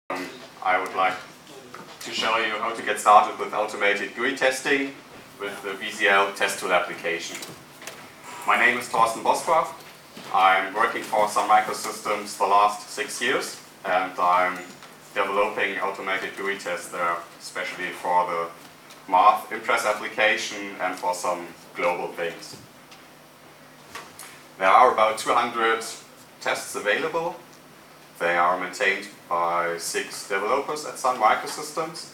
I would like to show you how to get started with automated GUI testing with the VZL test tool application. My name is Thorsten Bosbach. I'm working for Sun Microsystems the last 6 years, and I'm developing automated GUI tests there, especially for the Math Impress application and for some global things. There are about 200 tests available. They are maintained by 6 developers at Sun Microsystems.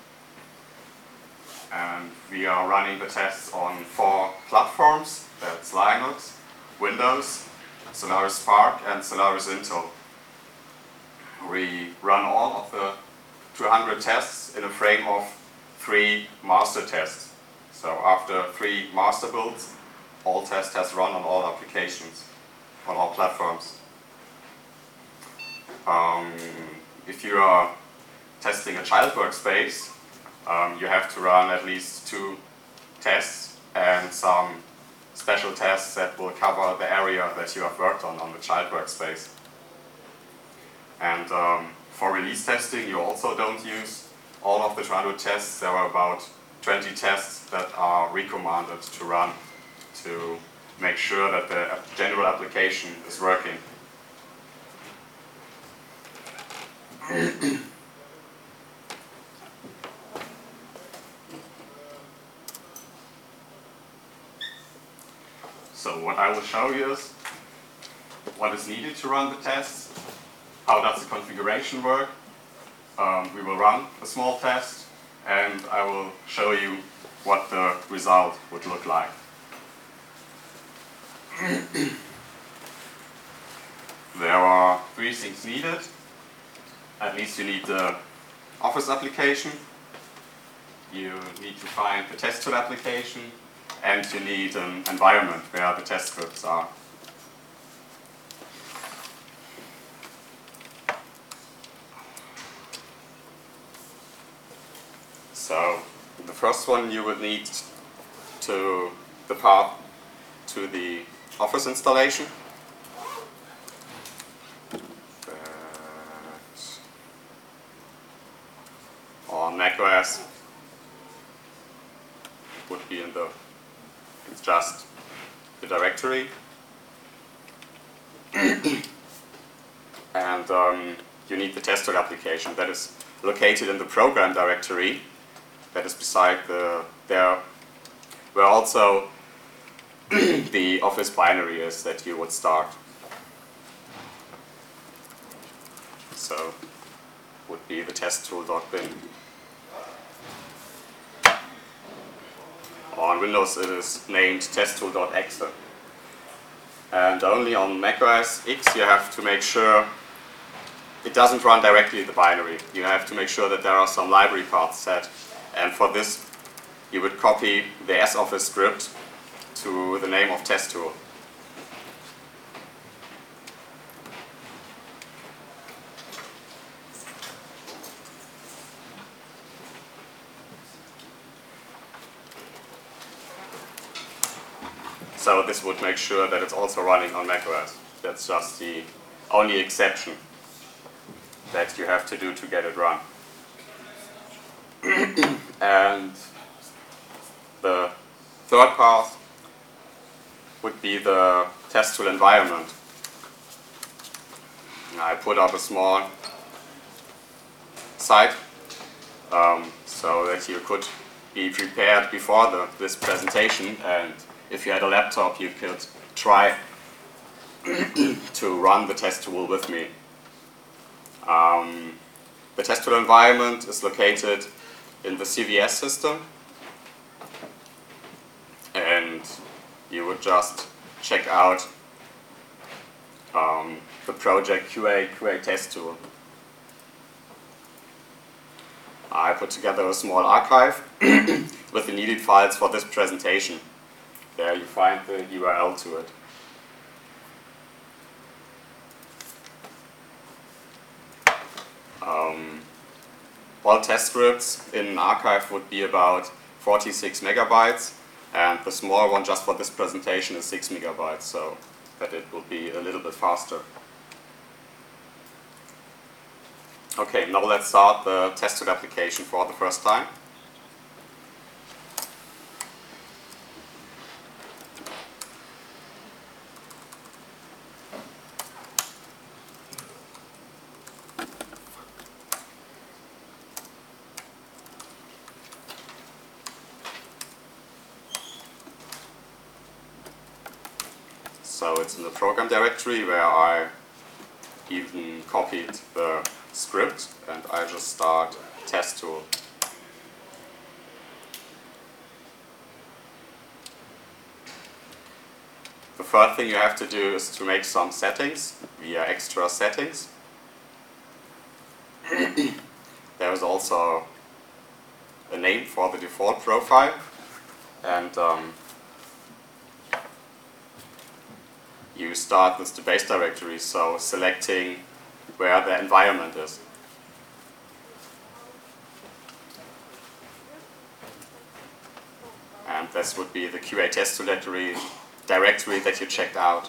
And we are running the tests on 4 platforms. That's Linux, Windows, Solaris Spark, and Solaris Intel. We run all of the 200 tests in a frame of 3 master tests. So after 3 master builds, all test tests run on all applications, on all platforms. If you are testing a child workspace, you have to run at least 2 tests and some special tests that will cover the area that you have worked on the child workspace. And for release testing, you also don't use all of the 200 tests. There are about 20 tests that are recommended to run to make sure that the general application is working. So what I will show you is what is needed to run the tests, how does the configuration work. We will run a small test, and I will show you what the result would look like. There are 3 things needed. At least you need the Office application, you need to find the test tool application, and you need an environment where the test scripts are. So the first one, you would need the path to the Office installation. On macOS would be it's just the directory. And you need the test tool application that is located in the program directory that is beside there where also the Office binary is that you would start. So would be the test tool.bin. On Windows it is named testtool.exe. And only on macOS X you have to make sure it doesn't run directly the binary. You have to make sure that there are some library paths set. And for this you would copy the S-Office script to the name of test tool. So this would make sure that it's also running on macOS. That's just the only exception that you have to do to get it run. And the third path would be the test tool environment. I put up a small site so that you could be prepared before this presentation, and if you had a laptop you could try to run the test tool with me. The test tool environment is located in the CVS system, and you would just check out the project QA test tool. I put together a small archive with the needed files for this presentation. There you find the URL to it. All test scripts in an archive would be about 46 megabytes, and the small one just for this presentation is 6 megabytes, so that it will be a little bit faster. Okay, now let's start the tested application for the first time. So it's in the program directory where I even copied the script, and I just start test tool. The first thing you have to do is to make some settings via extra settings. There is also a name for the default profile, and you start with the base directory, so selecting where the environment is. And this would be the QA test directory that you checked out.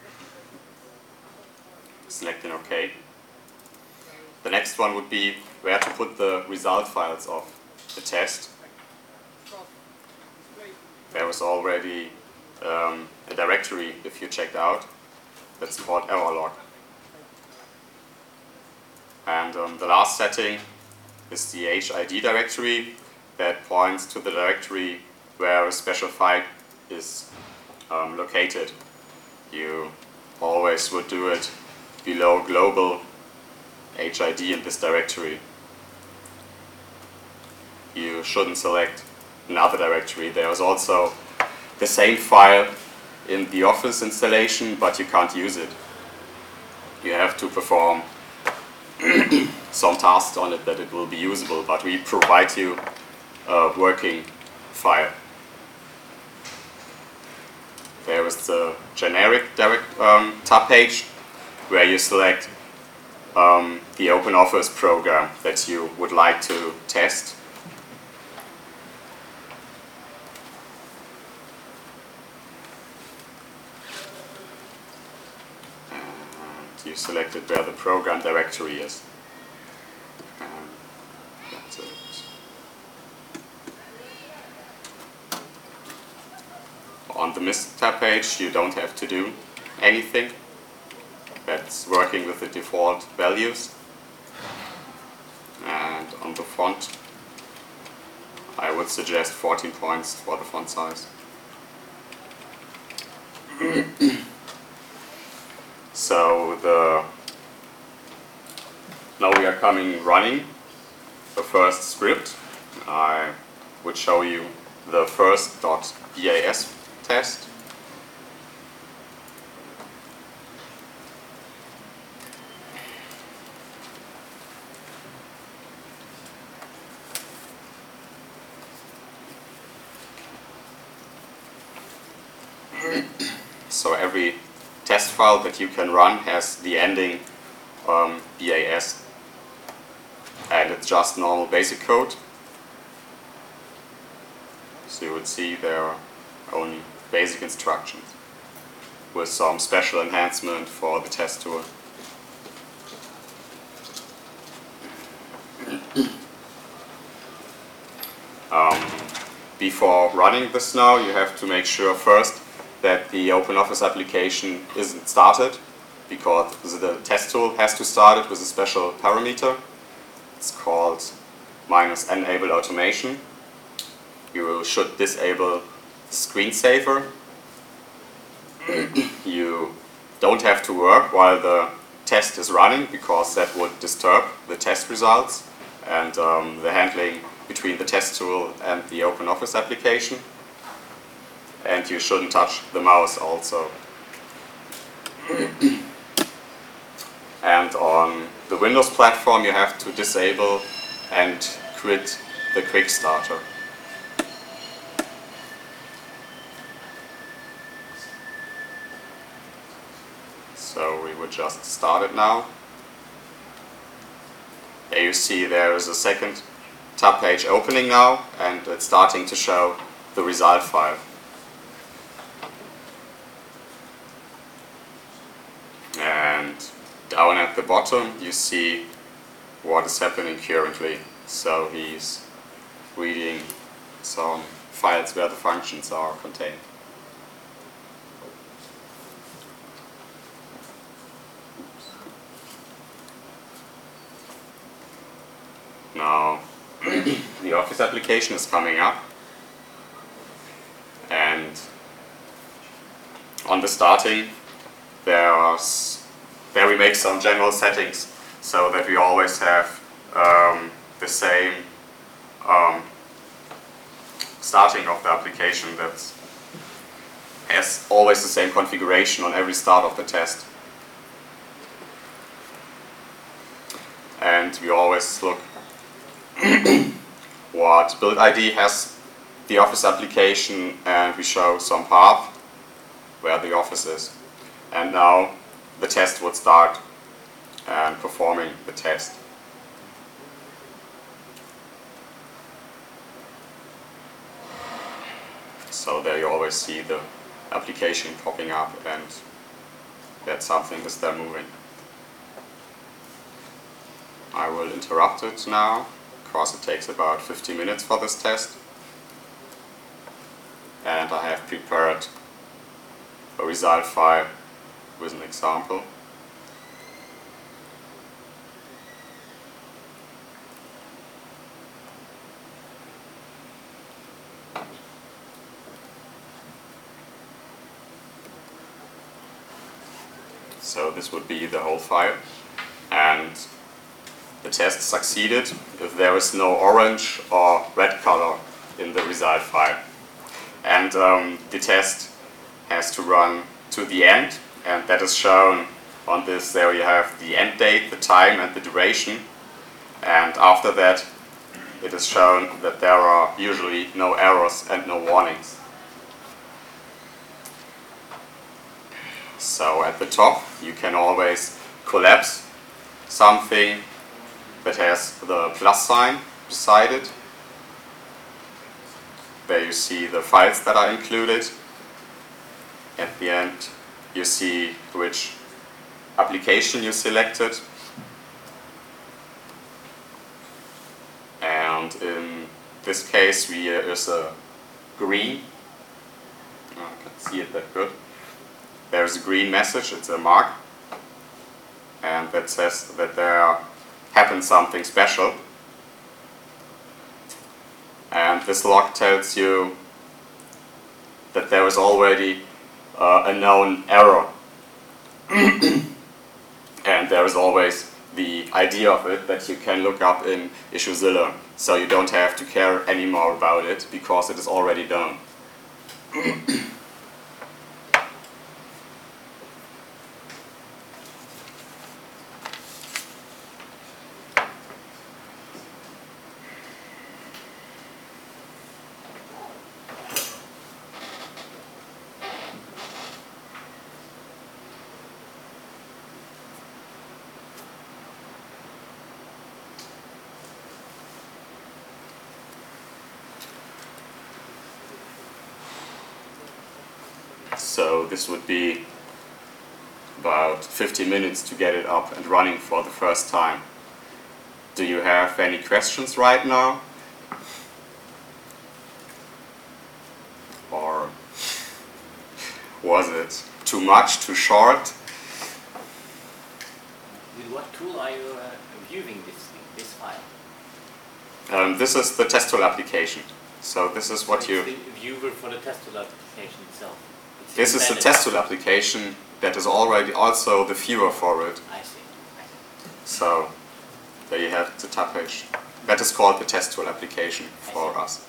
Selecting OK. The next one would be where to put the result files of the test. There was already a directory, if you checked out, that's called errorlog. And the last setting is the HID directory that points to the directory where a special file is located. You always would do it below global HID in this directory. You shouldn't select another directory. There is also the same file in the Office installation, but you can't use it. You have to perform some tasks on it that it will be usable, but we provide you a working file. There is the generic tab page where you select the OpenOffice program that you would like to test. And you selected where the program directory is. That's it. On the MIST tab page, you don't have to do anything. That's working with the default values. And on the font, I would suggest 14 points for the font size. So now we are running the first script. I would show you the first .bas test. So every test file that you can run has the ending BAS, and it's just normal basic code. So you would see there are only basic instructions with some special enhancement for the test tool. Before running this now, you have to make sure first that the OpenOffice application isn't started, because the test tool has to start it with a special parameter. It's called -enable automation. You should disable screensaver. You don't have to work while the test is running, because that would disturb the test results and the handling between the test tool and the OpenOffice application. And you shouldn't touch the mouse also. And on the Windows platform, you have to disable and quit the Quick Starter. So we would just start it now. There you see there is a second tab page opening now, and it's starting to show the result file. And down at the bottom you see what is happening currently. So he's reading some files where the functions are contained. Now the Office application is coming up, and on the starting there we make some general settings so that we always have the same starting of the application that has always the same configuration on every start of the test. And we always look what build ID has the Office application, and we show some path where the Office is. And now the test would start and performing the test. So there you always see the application popping up and that something is there moving. I will interrupt it now, because it takes about 50 minutes for this test. And I have prepared a result file with an example. So this would be the whole file, and the test succeeded if there is no orange or red color in the result file. And the test has to run to the end, and that is shown on this. There you have the end date, the time and the duration, and after that it is shown that there are usually no errors and no warnings. So at the top you can always collapse something that has the plus sign beside it. There you see the files that are included. At the end you see which application you selected. And in this case we is a green. I can't see it that good. There's a green message, it's a mark, and that says that there happened something special. And this log tells you that there is already a known error. And there is always the idea of it that you can look up in IssueZilla, so you don't have to care anymore about it because it is already done. So this would be about 50 minutes to get it up and running for the first time. Do you have any questions right now? Or was it too much, too short? With what tool are you viewing this file? This is the test tool application. So this is what you... The viewer for the test tool application itself. This is the test tool application that is already also the viewer for it. I see. So there you have the tab page. That is called the test tool application for us.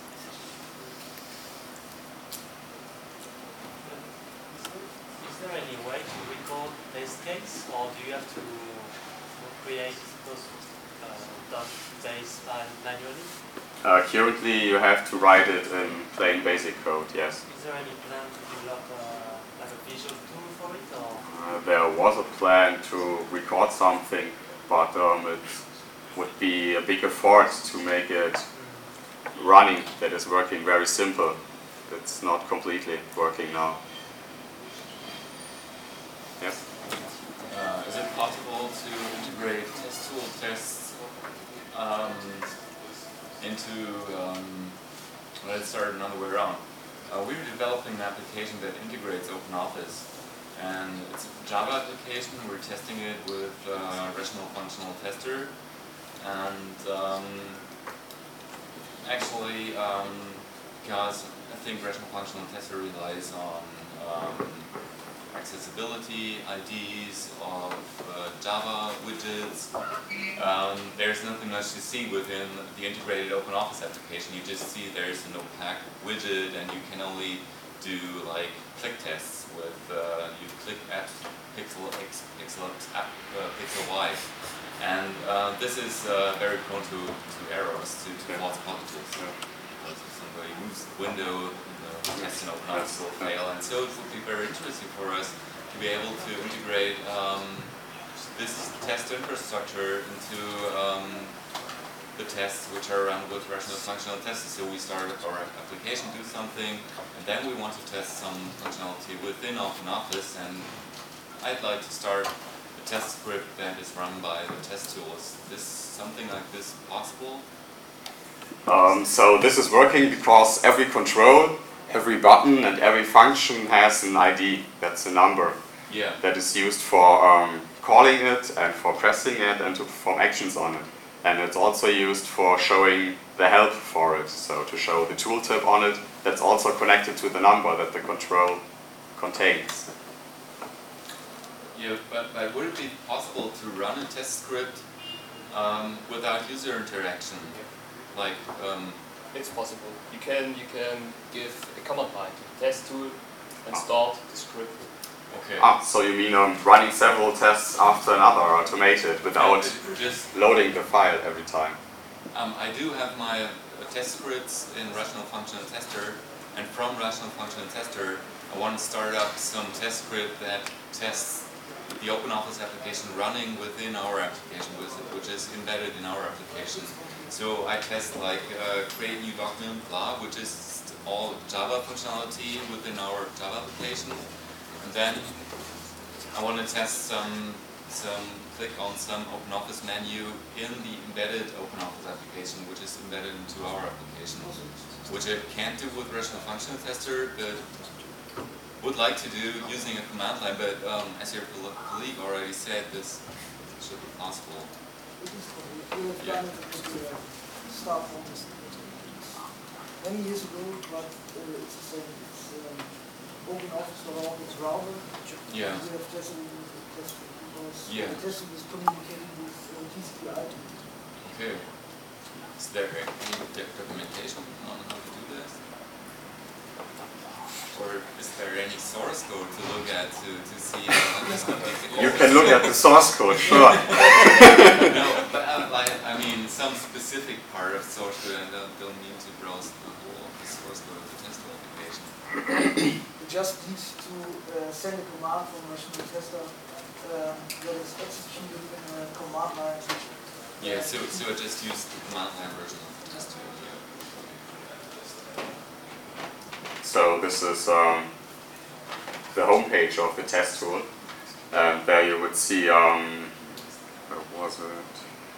Is there any way to record test case, or do you have to create those .base file manually? Currently you have to write it in plain basic code, yes. Is there any plan to develop like a visual tool for it, or? There was a plan to record something, but it would be a big effort to make it running. That is working very simple. It's not completely working now. Yes? Is it possible to integrate test tool tests let's start another way around. We're developing an application that integrates OpenOffice, and it's a Java application. We're testing it with Rational Functional Tester, and actually, because I think Rational Functional Tester relies on accessibility, IDs of Java widgets. There's nothing much to see within the integrated OpenOffice application. You just see there's an opaque widget, and you can only do like click tests with you click at pixel X, pixel X, pixel Y, and this is very prone to errors, to false positives. Because if somebody moves the window, the test in OpenOffice will fail, and so it would be very interesting for us to be able to integrate this test infrastructure into the tests which are run with Rational Functional Testers. So we start our application, do something, and then we want to test some functionality within OpenOffice, and I'd like to start a test script that is run by the test tool. Is this something like this possible? So this is working because every control, every button and every function has an ID, that's a number, that is used for calling it and for pressing it and to perform actions on it. And it's also used for showing the help for it, so to show the tooltip on it, that's also connected to the number that the control contains. Yeah, but would it be possible to run a test script without user interaction? Like, it's possible. You can give a command line to the test tool and start the script. Okay. So you mean running several tests after another, automated, without just loading the file every time? I do have my test scripts in Rational Functional Tester, and from Rational Functional Tester I want to start up some test script that tests the OpenOffice application running within our application, which is embedded in our application. So I test like create new document, blah, which is all Java functionality within our Java application. And then I want to test some click on some OpenOffice menu in the embedded OpenOffice application, which is embedded into our application, which I can't do with Rational Functional Tester, but would like to do using a command line. But as your colleague already said, this should be possible. Yeah. Many years ago, but it's the same. It's OpenOffice around its router. Yeah. We have tested because Yeah. the testing is communicating with TCP/IP. Okay. Is there any documentation on how to do this? Or is there any source code to look at to see how this can be? You can look at the source code, sure. No, but I mean some specific part of source code, and don't need to browse the whole of the source code of the test application. You just need to send a command from Rational Tester that is executed in a command line. Yeah, so I just use the command line version of the test tool. Yeah. So this is the homepage of the test tool, and there you would see, where was it?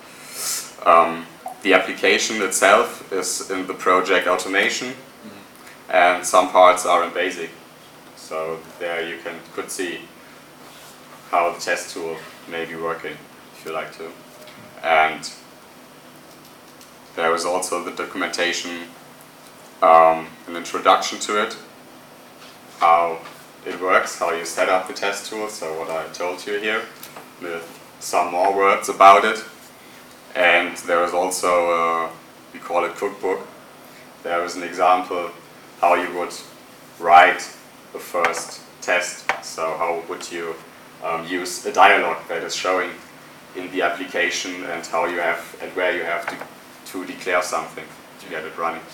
The application itself is in the project automation, and some parts are in basic. So there you could see how the test tool may be working, if you like to. And there is also the documentation, an introduction to it, how it works, how you set up the test tool, so what I told you here, with some more words about it. And there is also, we call it cookbook. There is an example how you would write the first test. So how would you use a dialog that is showing in the application, and how you have and where you have to declare something to get it running.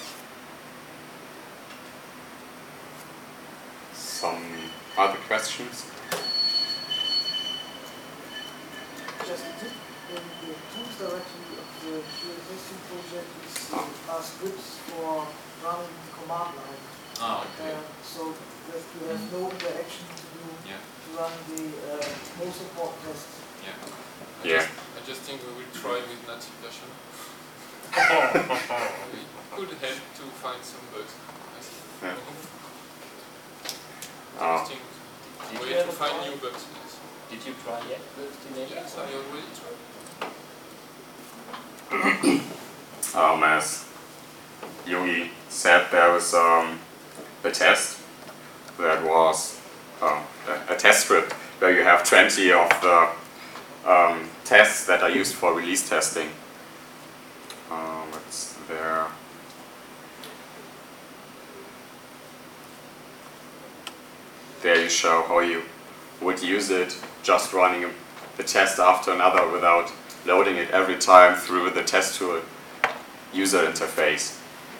Some other questions? Just a tip, in the tools directory of the QA testing project are scripts for running the command line. Oh, okay. So that you have no interaction to do to run the most important tests. Yeah. Yeah. I just think we will try with native version. It could help to find some bugs, I think. Yeah. Interesting Did way you to ever find try? new bugs. Yes. Did you try yet with the native? Yes, I already tried. As Yogi said, there was a test that was a test script where you have 20 of the tests that are used for release testing. It's there. There you show how you would use it, just running the test after another without loading it every time through the test tool user interface.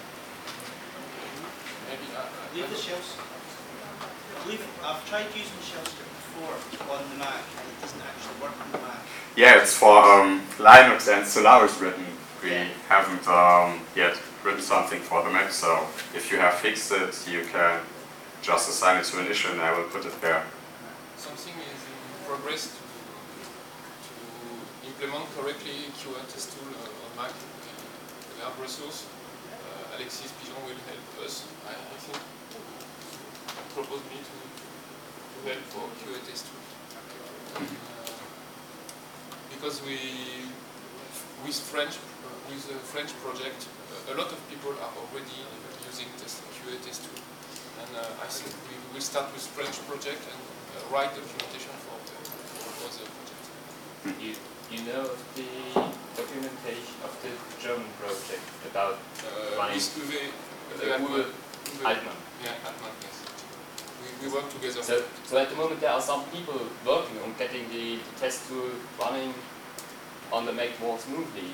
Maybe I believe the shells. I believe I've tried using shell script before on the Mac, and it doesn't actually work on the Mac. Yeah, it's for Linux and Solaris written. We haven't yet written something for the Mac, so if you have fixed it, you can just assign it to an issue and I will put it there. something is in progress to implement correctly QA test tool on Mac. We have resource. Alexis Pigeon will help us, I think, propose me to help for QA test tool. Because with the French project, a lot of people are already using QA test tool. And I think we will start with French project and write documentation for the project. You know the documentation of the German project about running Altman. Altman. Yeah, Altman, yes. We work together. So at the moment there are some people working on getting the test tool running on the Mac more smoothly.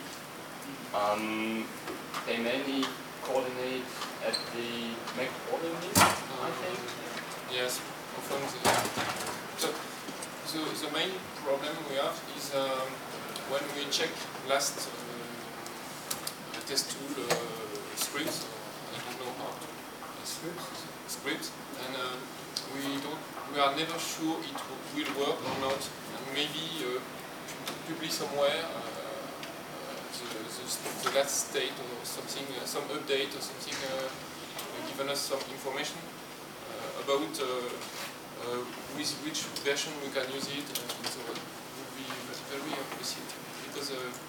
They mainly coordinate at the Mac coordinate, I think. Yes, often the main problem we have is when we check last test tool scripts, I don't know how to scripts, and we are never sure it will work or not, and maybe publish somewhere the last state or something, some update or something, given us some information about with which version we can use it, and so on. Would be very appreciated because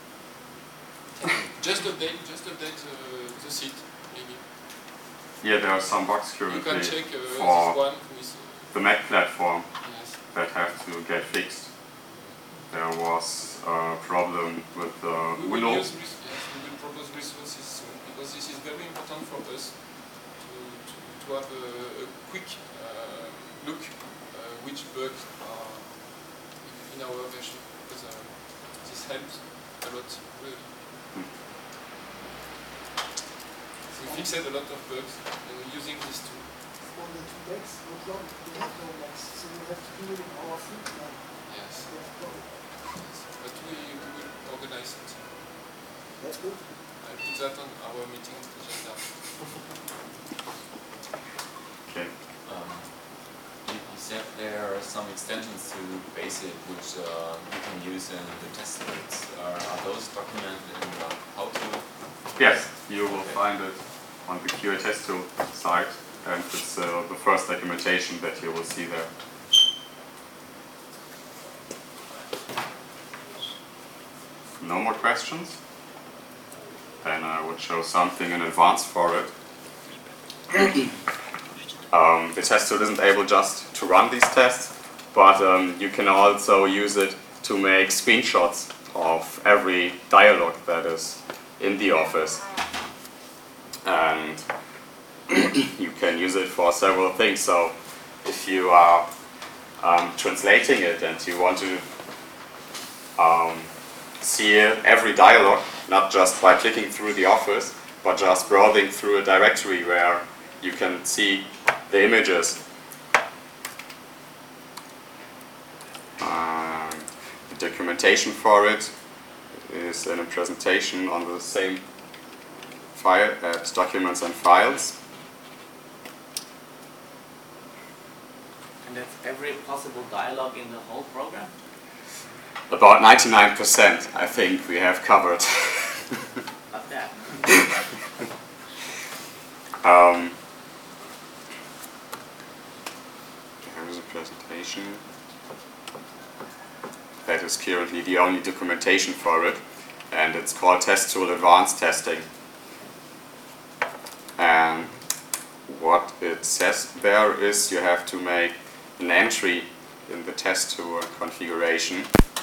just update the seat maybe. Yeah, there are some bugs You currently can check this for one with the Mac platform yes. that have to get fixed. There was a problem with the We will Windows. we will propose resources soon because this is very important for us to have a quick look which bugs are in our version because this helps a lot really. We fixed a lot of bugs using this tool. Only 2 Macs, not long, we have no Macs, so we have to do it in our free time. Yes. We have to- Yes. But we will organize something. That's good. I'll put that on our meeting agenda. Okay. You said there are some extensions to BASIC which you can use in the test scripts. Are those documented in the how-to? Yes, you will find it on the QA test tool site, and it's the first documentation that you will see there. No more questions? Then I would show something in advance for it. The test tool isn't able just to run these tests, but you can also use it to make screenshots of every dialogue that is in the office. And you can use it for several things. So if you are translating it and you want to see every dialogue, not just by clicking through the office, but just browsing through a directory where you can see the images. The documentation for it is in a presentation on the same file at Documents and Files. And that's every possible dialogue in the whole program? About 99%, I think, we have covered. Not that. There is a presentation. That is currently the only documentation for it, and it's called Test Tool Advanced Testing. And what it says there is you have to make an entry in the test tool configuration.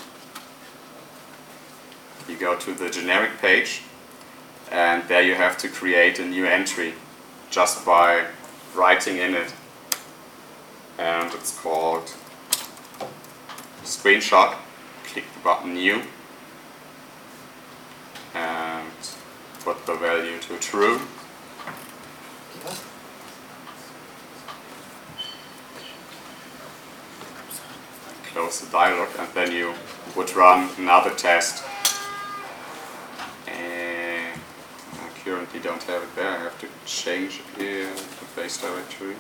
You go to the generic page, and there you have to create a new entry just by writing in it. And it's called screenshot. Click the button new and put the value to true. Close the dialog, and then you would run another test. And I currently don't have it there. I have to change the base directory.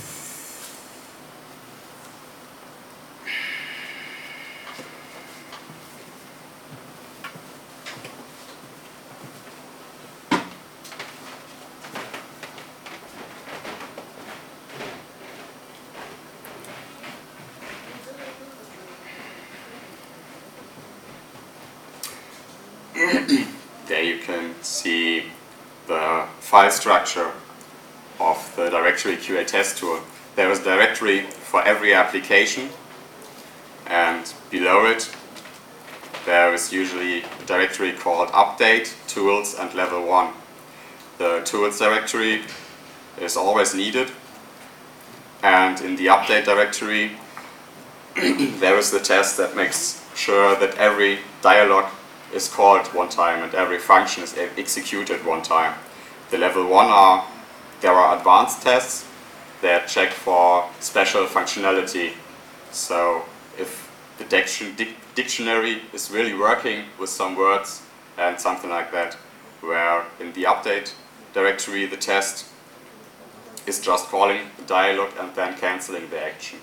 There you can see the file structure of the directory QA test tool. There is a directory for every application, and below it there is usually a directory called update, tools, and level 1. The tools directory is always needed, and in the update directory there is the test that makes sure that every dialog is called one time and every function is executed one time. The level 1 there are advanced tests that check for special functionality. So if the dictionary is really working with some words and something like that, where in the update directory the test is just calling the dialog and then cancelling the action.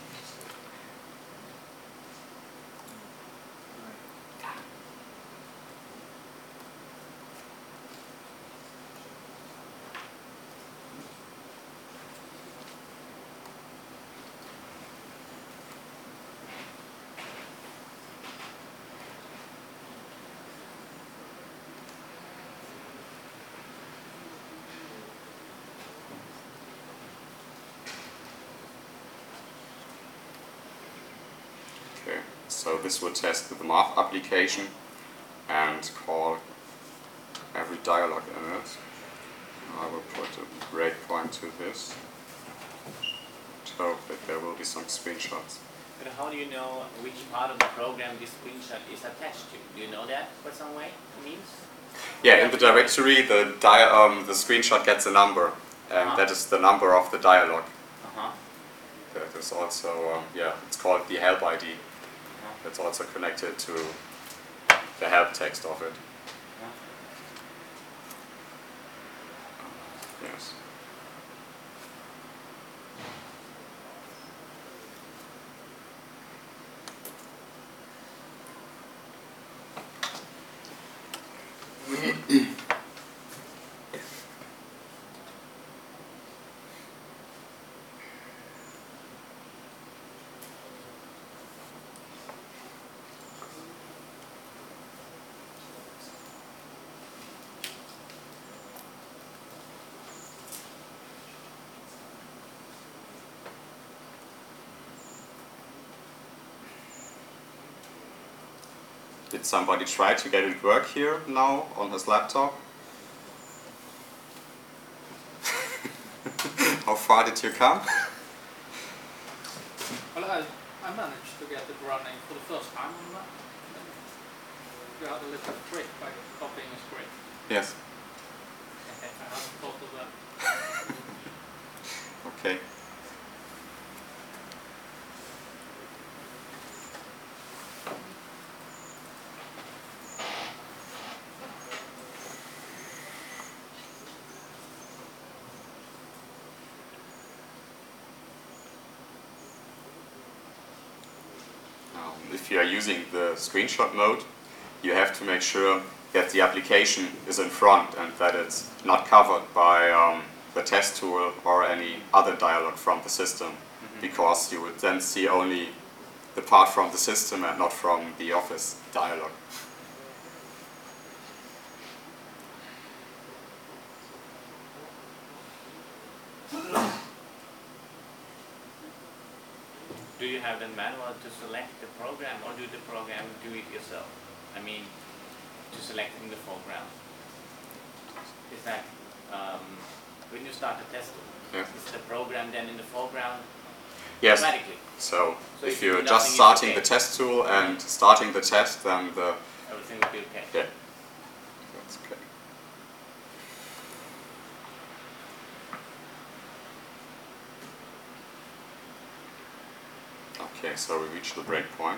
So this will test the math application and call every dialog in it. I will put a breakpoint to this. So that there will be some screenshots. But how do you know which part of the program this screenshot is attached to? Do you know that for some way? Means? Yeah, in the directory, the screenshot gets a number, and that is the number of the dialog. That is also, it's called the help ID. It's also connected to the help text of it. Yes. Did somebody try to get it work here now on his laptop? How far did you come? Well, I managed to get it running for the first time on that. You had a little trick by copying a script. Yes. I hadn't thought of that. Okay. if you are using the screenshot mode, you have to make sure that the application is in front and that it's not covered by the test tool or any other dialog from the system, because you would then see only the part from the system and not from the Office dialog. Do you have the manual to select the program, or do the program do it yourself? I mean, to selecting the foreground. Is that when you start the test, is the program then in the foreground Yes. automatically? So So if if you you're do just nothing, starting it's the test tool and starting the test, then the Everything will be okay. yeah, that's okay. Okay, so we reached the breakpoint.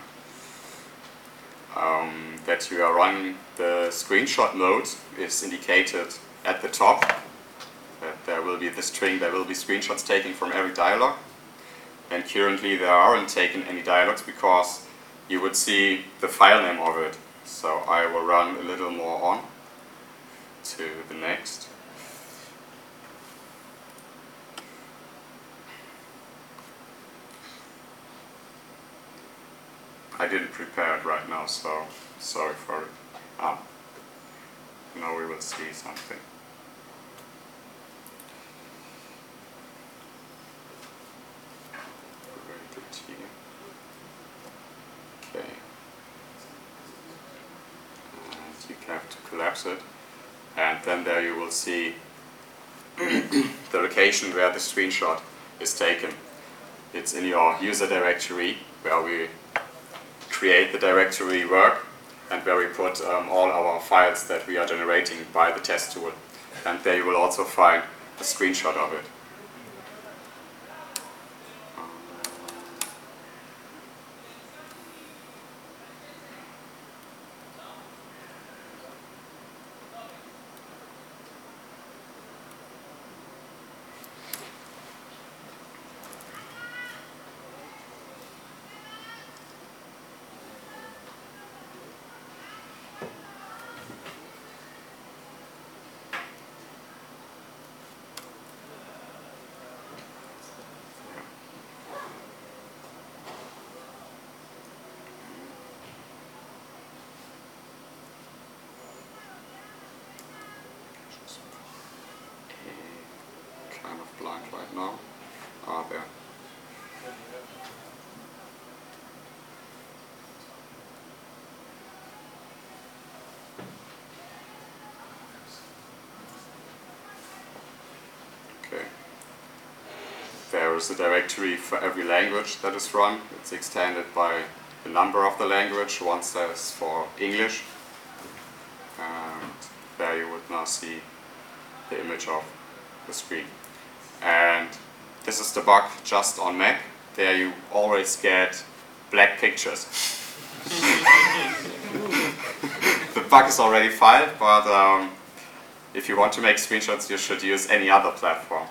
That you are running the screenshot mode is indicated at the top. That there will be the string, there will be screenshots taken from every dialog. And currently there aren't taken any dialogs because you would see the file name of it. So I will run a little more on to the next. I didn't prepare it right now, so sorry for it. Now we will see something. Okay. And you have to collapse it. And then there you will see the location where the screenshot is taken. It's in your user directory where we create the directory work and where we put all our files that we are generating by the test tool. And there you will also find a screenshot of it. Kind of blind right now. There. Okay. There is a directory for every language that is run. It's extended by the number of the language. One says for English. And there you would now see the image of the screen. And this is the bug just on Mac. There you always get black pictures. The bug is already filed, but if you want to make screenshots, you should use any other platform.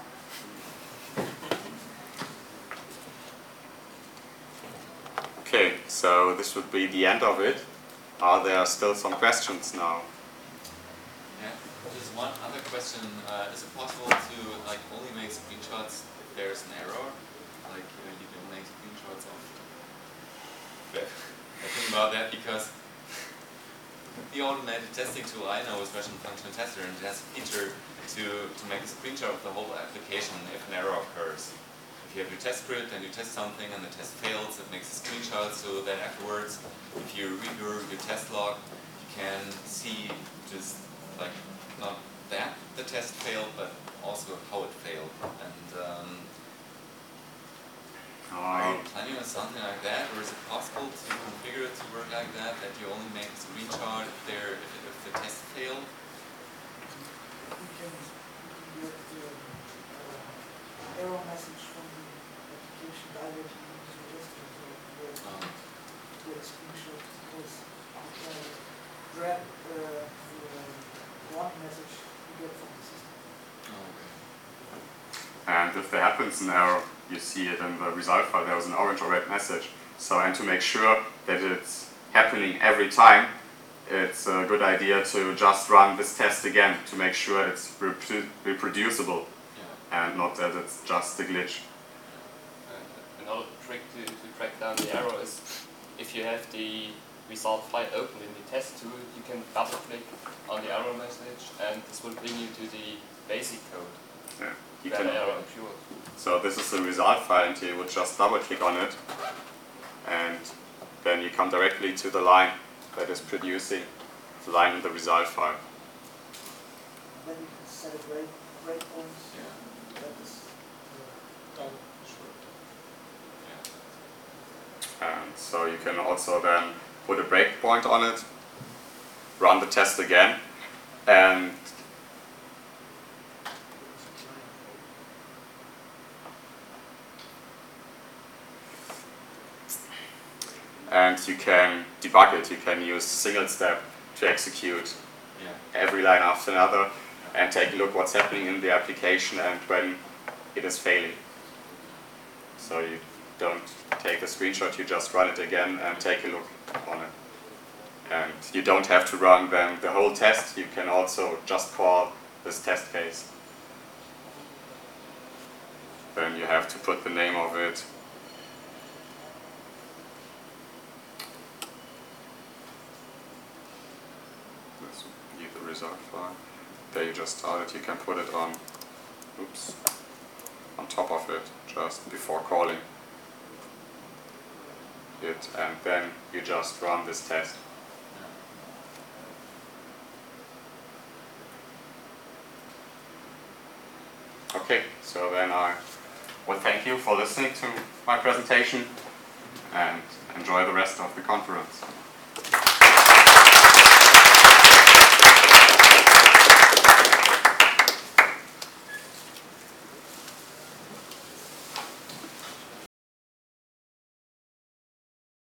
Okay, so this would be the end of it. Are there still some questions now? Yeah, just one other question. Is it possible to only make screenshots if there's an error? You can make screenshots of web. I think about that because the automated testing tool I know is Version Functional Tester, and it has a feature to make a screenshot of the whole application if an error occurs. If you have your test script and you test something and the test fails, it makes a screenshot so that afterwards, if you read your test log, you can see just not that the test failed, but also how it failed. And are you planning on something like that, or is it possible to configure it to work like that you only make a screenshot if the test failed? We can get the error message from the application directly into the tester, so we get a screenshot because we can grab the warning message we get from the system. And if there happens an error, you see it in the result file, there was an orange or red message, So, and to make sure that it's happening every time, it's a good idea to just run this test again to make sure it's reproducible and not that it's just a glitch. Another trick to track down the error is if you have the result file open in the test tool, you can double click on the error message and this will bring you to the basic code You where can, the error occurred. so this is the result file and you would just double click on it and then you come directly to the line that is producing the line in the result file. Then you can set a breakpoint. That is done. And so you can also then put a breakpoint on it, run the test again, and you can debug it. You can use single step to execute every line after another and take a look what's happening in the application and when it is failing. So you don't take a screenshot, you just run it again and take a look on it. And you don't have to run then the whole test, you can also just call this test case. Then you have to put the name of it. Let's need the result file. There you just start it, you can put it on, on top of it, just before calling it, and then you just run this test. Okay, so then I will thank you for listening to my presentation and enjoy the rest of the conference.